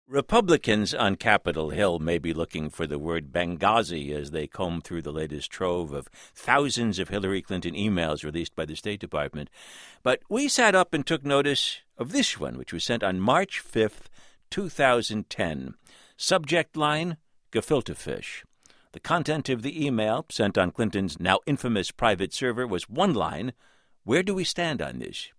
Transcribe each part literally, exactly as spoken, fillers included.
Republicans on Capitol Hill may be looking for the word Benghazi as they comb through the latest trove of thousands of Hillary Clinton emails released by the State Department. But we sat up and took notice of this one, which was sent on March fifth, two thousand ten. Subject line, gefilte fish. The content of the email, sent on Clinton's now infamous private server, was one line, "Where do we stand on this?"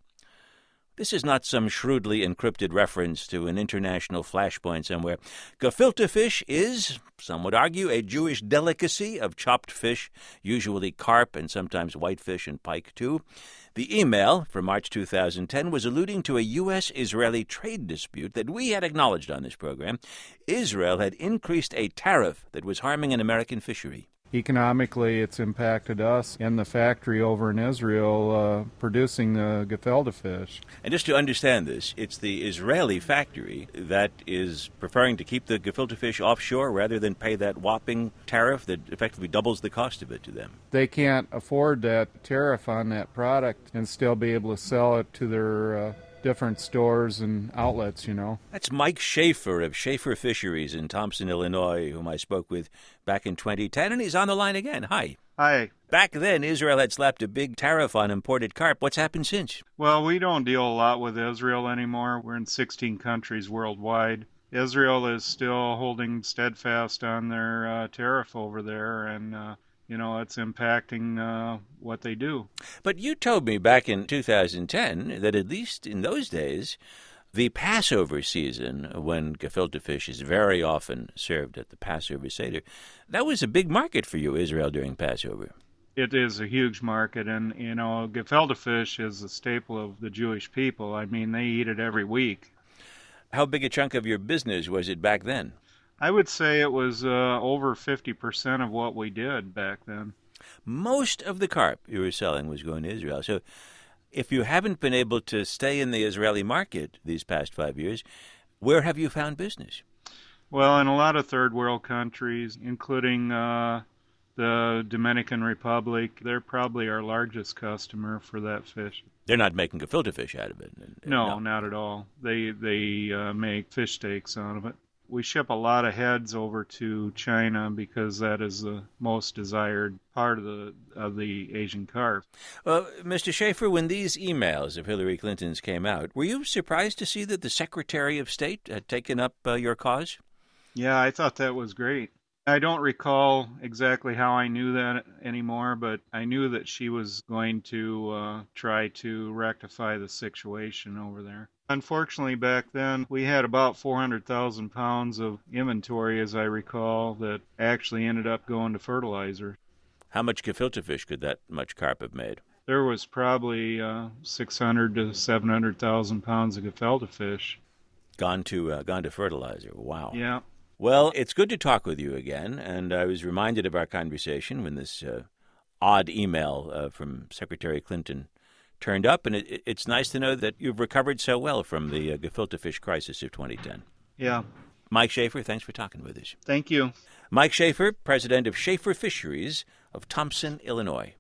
This is not some shrewdly encrypted reference to an international flashpoint somewhere. Gefilte fish is, some would argue, a Jewish delicacy of chopped fish, usually carp and sometimes whitefish and pike too. The email from March two thousand ten was alluding to a U S Israeli trade dispute that we had acknowledged on this program. Israel had increased a tariff that was harming an American fishery. Economically, it's impacted us and the factory over in Israel uh, producing the gefilte fish. And just to understand this, it's the Israeli factory that is preferring to keep the gefilte fish offshore rather than pay that whopping tariff that effectively doubles the cost of it to them. They can't afford that tariff on that product and still be able to sell it to their uh, different stores and outlets, you know. That's Mike Schaefer of Schaefer Fisheries in Thompson, Illinois, whom I spoke with back in twenty ten, and he's on the line again. Hi. Hi. Back then, Israel had slapped a big tariff on imported carp. What's happened since? Well, we don't deal a lot with Israel anymore. We're in sixteen countries worldwide. Israel is still holding steadfast on their uh, tariff over there, and uh, you know, it's impacting uh, what they do. But you told me back in two thousand ten that at least in those days, the Passover season, when gefilte fish is very often served at the Passover Seder, that was a big market for you, Israel, during Passover. It is a huge market, and, you know, gefilte fish is a staple of the Jewish people. I mean, they eat it every week. How big a chunk of your business was it back then? I would say it was uh, over fifty percent of what we did back then. Most of the carp you were selling was going to Israel. So if you haven't been able to stay in the Israeli market these past five years, where have you found business? Well, in a lot of third world countries, including uh, the Dominican Republic, they're probably our largest customer for that fish. They're not making gefilte fish out of it? No, no. Not at all. They, they uh, make fish steaks out of it. We ship a lot of heads over to China because that is the most desired part of the of the Asian carp. Well, Mister Schaefer, when these emails of Hillary Clinton's came out, were you surprised to see that the Secretary of State had taken up uh, your cause? Yeah, I thought that was great. I don't recall exactly how I knew that anymore, but I knew that she was going to uh, try to rectify the situation over there. Unfortunately, back then, we had about four hundred thousand pounds of inventory, as I recall, that actually ended up going to fertilizer. How much gefilte fish could that much carp have made? There was probably uh, six hundred to seven hundred thousand pounds of gefilte fish. Gone to, uh, gone to fertilizer. Wow. Yeah. Well, it's good to talk with you again, and I was reminded of our conversation when this uh, odd email uh, from Secretary Clinton turned up, and it, it's nice to know that you've recovered so well from the uh, gefilte fish crisis of twenty ten. Yeah. Mike Schaefer, thanks for talking with us. Thank you. Mike Schaefer, president of Schaefer Fisheries of Thompson, Illinois.